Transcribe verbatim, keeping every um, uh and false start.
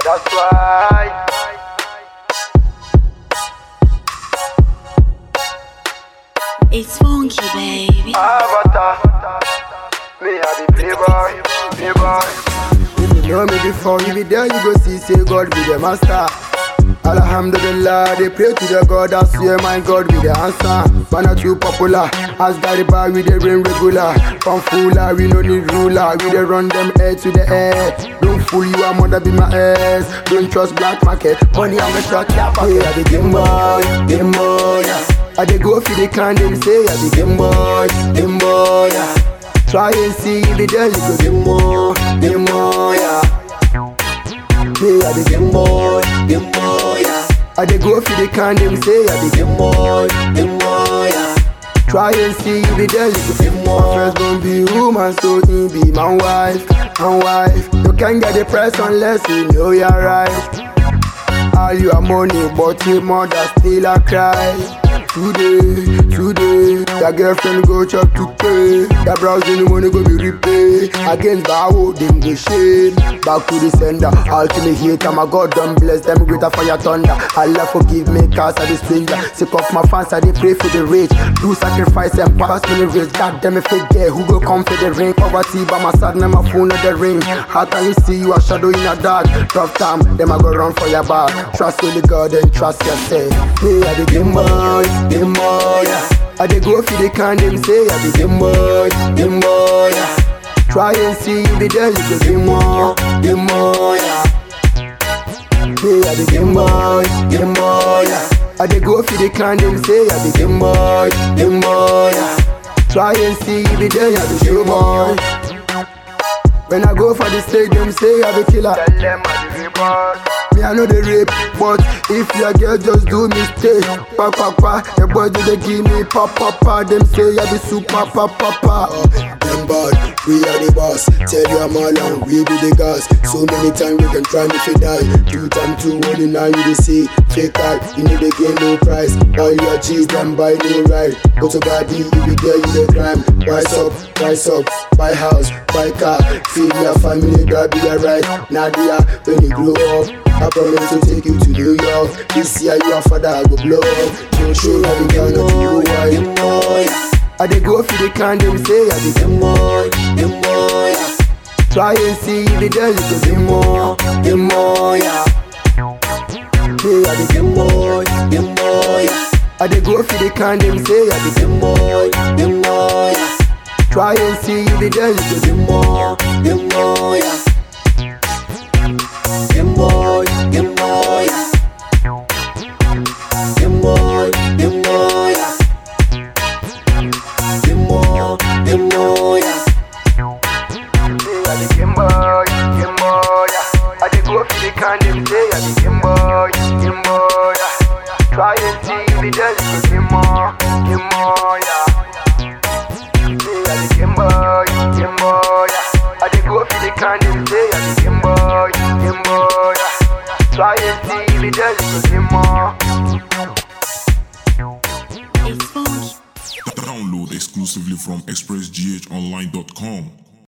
That's why. It's funky, baby. Avatar, me a the playboy, playboy. If you know me before, you be there, you go see, say God be the master. Alhamdulillah, they pray to the God, I swear my God be the answer. Man not too popular, as Gary Bar we dey rain regular. From fooler, we no need ruler, we dey run them air to the air. Don't fool you, I'm under be my ass. Don't trust black market, money I'm a shot, yeah, pocket. I be game boy, game boy, yeah. I dey go for the can, them say I be game boy, game boy, yeah. Try and see if the there you go game boy, game boy, yeah. Me I be game boy, game boy, yeah. I dey go for the can, them say I be game boy, game boy, yeah. Try and see if the there you go game boy. First gon' be woman, so he be my wife, my wife. You can't get the price unless you know you're right. All your money, but your mother still a cry. Today, today, your girlfriend go chop to pay. Your browsing money go be repay. Against Baho, them go shame. Back to the sender, all to the hater. My God don't bless them greater fire thunder. Allah forgive me, cause I the stranger. Sick of my fans, I they pray for the rage. Do sacrifice and pass me the race. God damn if they there, who go come for the ring? Poverty by my side, now my phone at the ring. How can you see you a shadow in a dark? Tough time, them I go run for your back. Trust only God and trust yourself. Me I the game boy, game boy, yeah. I dey go for the can, them say I be game boy, game boy, yeah. Try and see if the there you go game boy, game boy, yeah. Me I the game boy, game boy, yeah. I dey go for the can, them say I be game boy, game boy, yeah. Try and see if the there you go game boy. When I go for the stage, them say I be killer. Tell them I the report. Me I know the rape, but if your girl just do mistake, pa pa pa, the boys do they give me pa pa pa. Them say I be super pa pa pa. Uh, them bad, we are the boss. Tell you I'm all on, we be the gas. So many times we can try me to die. Two time two one in nine you they see. Fake card, you need to gain no price. All your cheese them buy no right. Go to body, you be there you the crime. Rise up, rise up, buy house, buy car, feed your family, that be the right. Nadia, when you grow up, I promise to take you to New York. This year you a father, I go blow up. Don't show you the girl, not you why. I dey go for the can, them say I be game boy, game boy. Try and see if the there you go game boy, game boy. Me I be game boy, game boy. I dey go for the can, them say I be game boy, game boy. Try and see if the there you go game boy, game boy. Game boy, game boy, game boy, game boy, game boy, game boy. Me a the game boy, game boy. I dey go for the can, them say I be game boy, game boy. Try and see if the there you go game boy, game boy. Me a the game boy, game boy. I dey go for the can, them say I be game boy, game boy. Try and see if the there you go game boy. It's funky. Download exclusively from express g h online dot com.